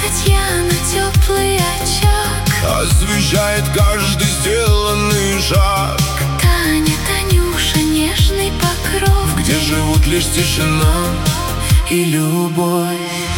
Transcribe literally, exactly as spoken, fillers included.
Татьяна теплый очаг, освещает каждый сделанный шаг. Таня, Танюша, нежный покров, где живут лишь тишина и любовь.